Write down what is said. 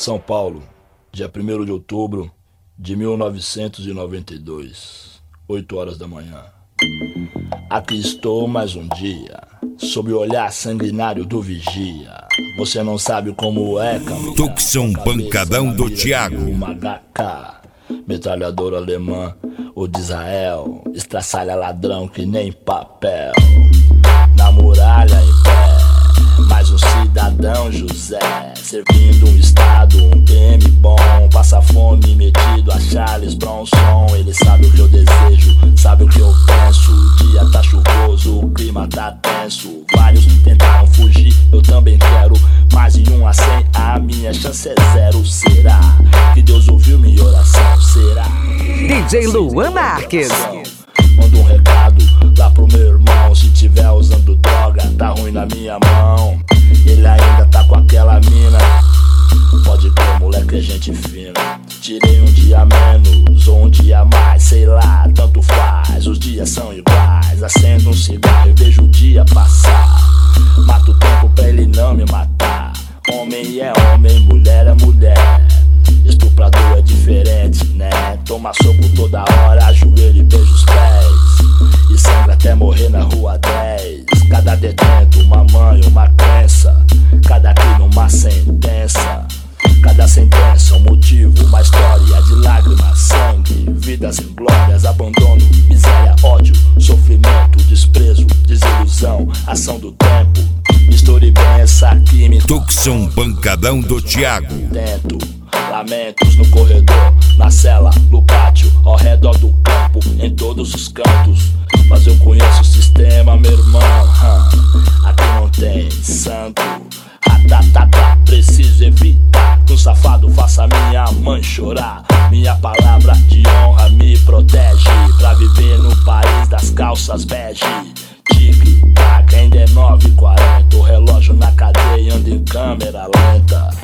São Paulo, dia 1º de outubro de 1992, 8 horas da manhã. Aqui estou mais um dia, sob o olhar sanguinário do vigia. Você não sabe como é, caminhar. Tucson Pancadão do Thiago. Uma HK, metralhadora alemã ou de Israel, estraçalha ladrão que nem papel. Na muralha em pé, mais um cidadão José, servindo um estado, um PM bom, passa fome metido a Charles Bronson. Ele sabe o que eu desejo, sabe o que eu penso. O dia tá chuvoso, o clima tá tenso. Vários tentaram fugir, eu também quero. Mas em 1 a 100 a minha chance é 0. Será que Deus ouviu minha oração? Será? DJ Luan Marques. Manda um recado lá pro meu irmão. Se tiver usando droga, tá ruim na minha mão. Ele ainda tá com aquela mina. Pode crer, moleque, é gente fina. Tirei um dia menos ou um dia mais, sei lá, tanto faz. Os dias são iguais. Acendo um cigarro e vejo o dia passar. Mato o tempo pra ele não me matar. Homem é homem, mulher é mulher. Estuprador é diferente, né? Toma soco toda hora, ajoelha e beija os pés. E sangra até morrer na rua 10. Cada detento, uma mãe, uma crença. Cada crime, uma sentença. Cada sentença, um motivo, uma história de lágrimas, sangue, vidas inglórias, abandono, miséria, ódio, sofrimento, desprezo, desilusão, ação do tempo. Misture bem essa química. Tucson Pancadão do Thiago. Tento, lamentos no corredor, na cela, no pátio, ao redor do campo, em todos os cantos. Mas eu conheço o sistema, meu irmão. Aqui não tem santo. Preciso evitar que um safado faça minha mãe chorar. Minha palavra de honra me protege pra viver no país das calças bege. Tic-tac, ainda é 9h40. O relógio na cadeia anda em câmera lenta.